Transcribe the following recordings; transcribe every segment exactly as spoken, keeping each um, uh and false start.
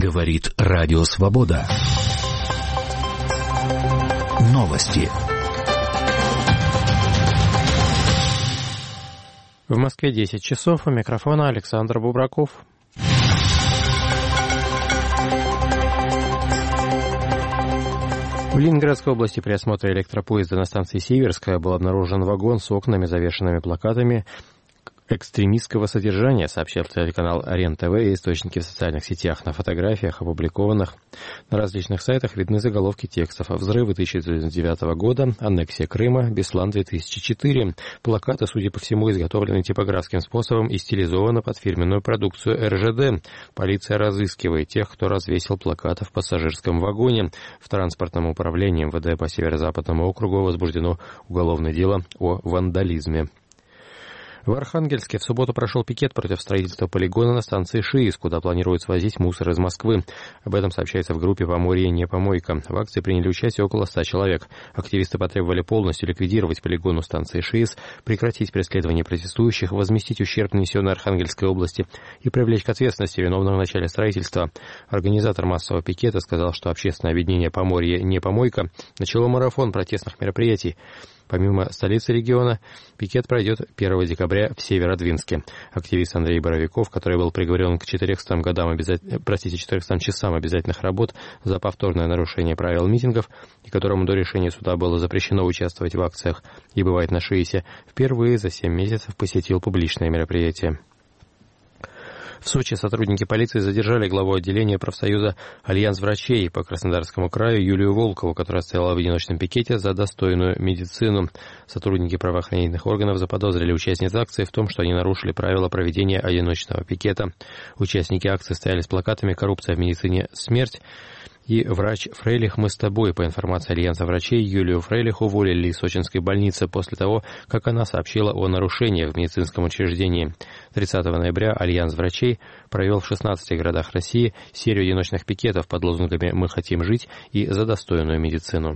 Говорит Радио Свобода. Новости. В Москве десять часов. У микрофона Александр Бубраков. В Ленинградской области при осмотре электропоезда на станции Северская был обнаружен вагон с окнами, завешенными плакатами экстремистского содержания, сообщил телеканал РЕН-ТВ и источники в социальных сетях. На фотографиях, опубликованных на различных сайтах, видны заголовки текстов: «Взрывы тысяча девятьсот девятого года», «Аннексия Крыма», «Беслан две тысячи четыре». Плакаты, судя по всему, изготовлены типографским способом и стилизованы под фирменную продукцию эр жэ дэ. Полиция разыскивает тех, кто развесил плакаты в пассажирском вагоне. В транспортном управлении эм вэ дэ по Северо-Западному округу возбуждено уголовное дело о вандализме. В Архангельске в субботу прошел пикет против строительства полигона на станции ШИИС, куда планируют свозить мусор из Москвы. Об этом сообщается в группе «Поморье не помойка». В акции приняли участие около ста человек. Активисты потребовали полностью ликвидировать полигон у станции ШИИС, прекратить преследование протестующих, возместить ущерб, нанесенный Архангельской области, и привлечь к ответственности виновных в начале строительства. Организатор массового пикета сказал, что общественное объединение «Поморье не помойка» начало марафон протестных мероприятий. Помимо столицы региона, пикет пройдет первого декабря в Северодвинске. Активист Андрей Боровиков, который был приговорен к четырёхстам годам обяза... простите, четырёхстам часам обязательных работ за повторное нарушение правил митингов, и которому до решения суда было запрещено участвовать в акциях и бывать на ШИИСе, впервые за семь месяцев посетил публичное мероприятие. В Сочи сотрудники полиции задержали главу отделения профсоюза «Альянс врачей» по Краснодарскому краю Юлию Волкову, которая стояла в одиночном пикете за достойную медицину. Сотрудники правоохранительных органов заподозрили участниц акции в том, что они нарушили правила проведения одиночного пикета. Участники акции стояли с плакатами «Коррупция в медицине – смерть» и «Врач Фрейлих, мы с тобой». По информации Альянса врачей, Юлию Фрейлих уволили из сочинской больницы после того, как она сообщила о нарушениях в медицинском учреждении. тридцатого ноября Альянс врачей провел в шестнадцати городах России серию одиночных пикетов под лозунгами «Мы хотим жить» и «За достойную медицину».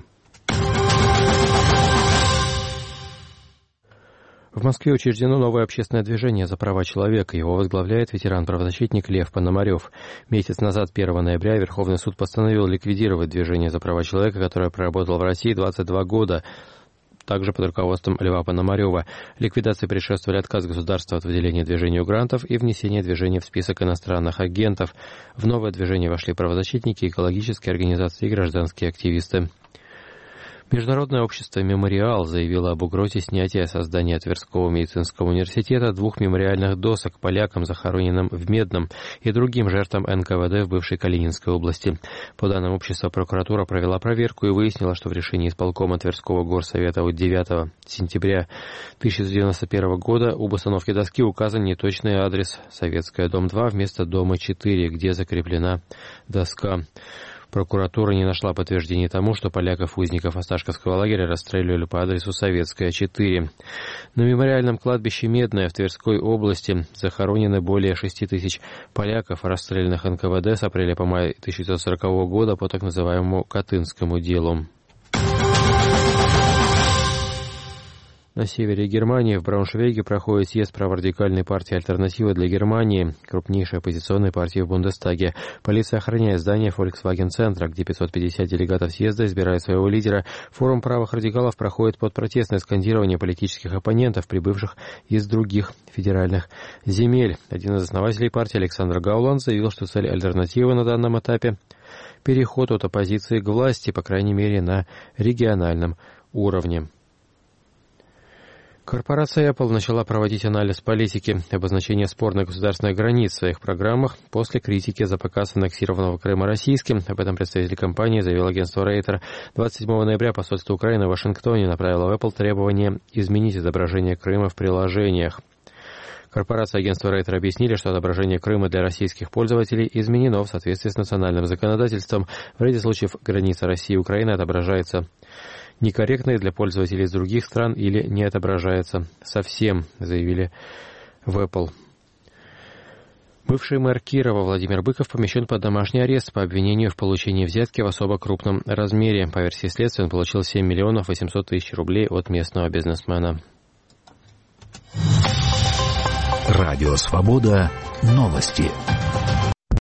В Москве учреждено новое общественное движение «За права человека». Его возглавляет ветеран-правозащитник Лев Пономарев. Месяц назад, первого ноября, Верховный суд постановил ликвидировать движение «За права человека», которое проработало в России двадцать два года, также под руководством Льва Пономарева. Ликвидации предшествовали отказ государства от выделения движению грантов и внесение движения в список иностранных агентов. В новое движение вошли правозащитники, экологические организации и гражданские активисты. Международное общество «Мемориал» заявило об угрозе снятия со здания Тверского медицинского университета двух мемориальных досок полякам, захороненным в Медном, и другим жертвам эн ка вэ дэ в бывшей Калининской области. По данным общества, прокуратура провела проверку и выяснила, что в решении исполкома Тверского горсовета от девятого сентября тысяча девятьсот девяносто первого года об установке доски указан неточный адрес: Советская, дом два, вместо дома четыре, где закреплена доска. Прокуратура не нашла подтверждений тому, что поляков-узников Осташковского лагеря расстреливали по адресу Советская, четыре. На мемориальном кладбище Медное в Тверской области захоронены более шести тысяч поляков, расстрелянных эн ка вэ дэ с апреля по май тысяча девятьсот сорокового года по так называемому Катынскому делу. На севере Германии, в Брауншвейге, проходит съезд праворадикальной партии «Альтернатива для Германии», крупнейшей оппозиционной партии в Бундестаге. Полиция охраняет здание Volkswagen-центра, где пятьсот пятьдесят делегатов съезда избирают своего лидера. Форум правых радикалов проходит под протестное скандирование политических оппонентов, прибывших из других федеральных земель. Один из основателей партии, Александр Гауланд, заявил, что цель «Альтернативы» на данном этапе – переход от оппозиции к власти, по крайней мере, на региональном уровне. Корпорация Apple начала проводить анализ политики обозначения спорных государственных границ в своих программах после критики за показ аннексированного Крыма российским. Об этом представитель компании заявил агентство Рейтер. двадцать седьмого ноября посольство Украины в Вашингтоне направило в Apple требование изменить изображение Крыма в приложениях. Корпорация агентства Рейтер объяснили, что отображение Крыма для российских пользователей изменено в соответствии с национальным законодательством. В ряде случаев граница России и Украины отображается некорректной для пользователей из других стран или не отображается совсем, заявили в Apple. Бывший мэр Кирова Владимир Быков помещен под домашний арест по обвинению в получении взятки в особо крупном размере. По версии следствия, он получил семь миллионов восемьсот тысяч рублей от местного бизнесмена. Радио «Свобода». Новости.